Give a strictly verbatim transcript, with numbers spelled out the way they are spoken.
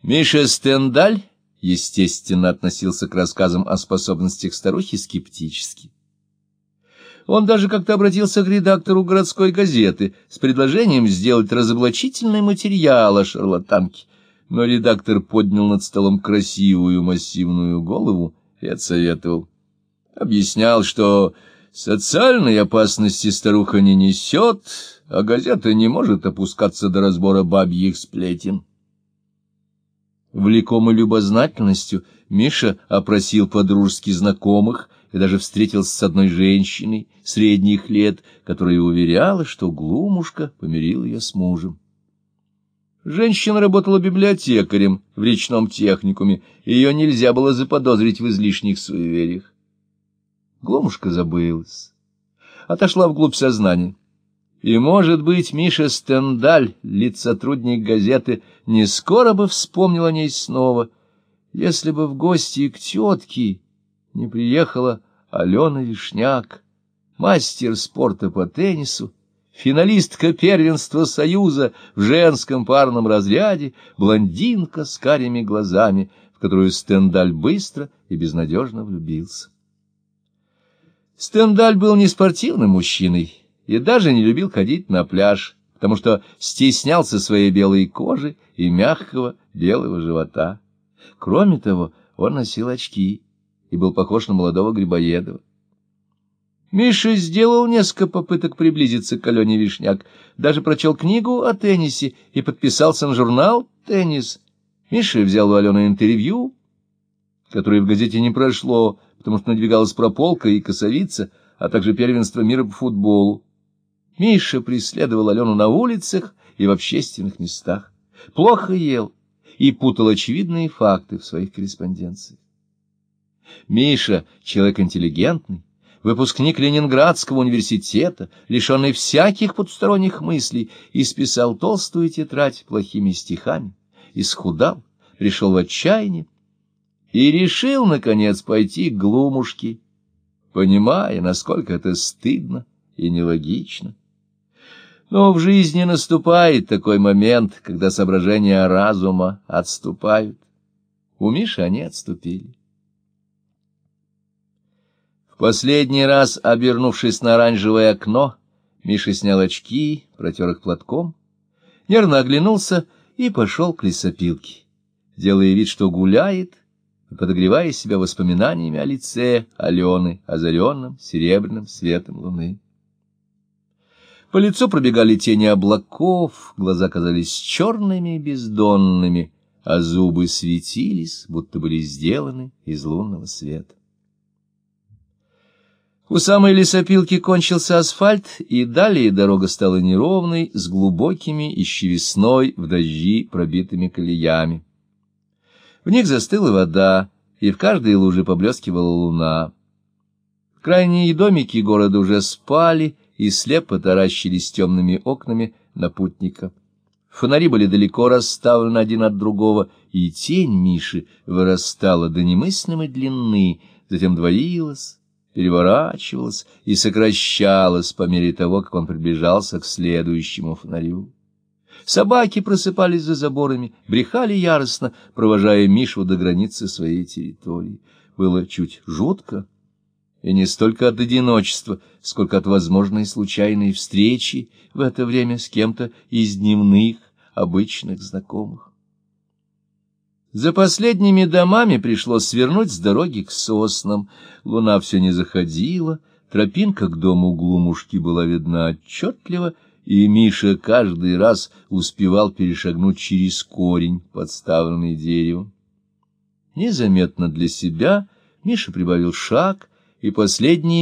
Миша Стендаль, естественно, относился к рассказам о способностях старухи скептически. Он даже как-то обратился к редактору городской газеты с предложением сделать разоблачительный материал о шарлатанке, но редактор поднял над столом красивую массивную голову и отсоветовал. Объяснял, что социальной опасности старуха не несет, а газета не может опускаться до разбора бабьих сплетен. Влекомый любознательностью, Миша опросил по-дружески знакомых и даже встретился с одной женщиной средних лет, которая уверяла, что Глумушка помирила ее с мужем. Женщина работала библиотекарем в речном техникуме, и ее нельзя было заподозрить в излишних суевериях. Глумушка забылась, отошла вглубь сознания. И, может быть, Миша Стендаль, лицотрудник газеты, не скоро бы вспомнил о ней снова, если бы в гости к тетке не приехала Алена Вишняк, мастер спорта по теннису, финалистка первенства Союза в женском парном разряде, блондинка с карими глазами, в которую Стендаль быстро и безнадежно влюбился. Стендаль был не спортивным мужчиной и даже не любил ходить на пляж, потому что стеснялся своей белой кожи и мягкого белого живота. Кроме того, он носил очки и был похож на молодого Грибоедова. Миша сделал несколько попыток приблизиться к Алене Вишняк, даже прочел книгу о теннисе и подписался на журнал «Теннис». Миша взял у Алены интервью, которое в газете не прошло, потому что надвигалась прополка и косовица, а также первенство мира по футболу. Миша преследовал Алену на улицах и в общественных местах, плохо ел и путал очевидные факты в своих корреспонденциях. Миша — человек интеллигентный, выпускник Ленинградского университета, лишенный всяких потусторонних мыслей, исписал толстую тетрадь плохими стихами, исхудал, пришел в отчаяние и решил, наконец, пойти к Глумушке, понимая, насколько это стыдно и нелогично. Но в жизни наступает такой момент, когда соображения разума отступают. У Миши они отступили. В последний раз, обернувшись на оранжевое окно, Миша снял очки, протер их платком, нервно оглянулся и пошел к лесопилке, делая вид, что гуляет, и подогревая себя воспоминаниями о лице Алены, озаренном серебряным светом луны. По лицу пробегали тени облаков, глаза казались черными и бездонными, а зубы светились, будто были сделаны из лунного света. У самой лесопилки кончился асфальт, и далее дорога стала неровной, с глубокими еще весной в дожди пробитыми колеями. В них застыла вода, и в каждой луже поблескивала луна. Крайние домики города уже спали и слепо таращились темными окнами на путника. Фонари были далеко расставлены один от другого, и тень Миши вырастала до немыслимой длины, затем двоилась, переворачивалась и сокращалась по мере того, как он приближался к следующему фонарю. Собаки просыпались за заборами, брехали яростно, провожая Мишу до границы своей территории. Было чуть жутко, и не столько от одиночества, сколько от возможной случайной встречи в это время с кем-то из дневных, обычных знакомых. За последними домами пришлось свернуть с дороги к соснам. Луна все не заходила, тропинка к дому Глумушки была видна отчетливо, и Миша каждый раз успевал перешагнуть через корень, подставленный деревом. Незаметно для себя Миша прибавил шаг, и последние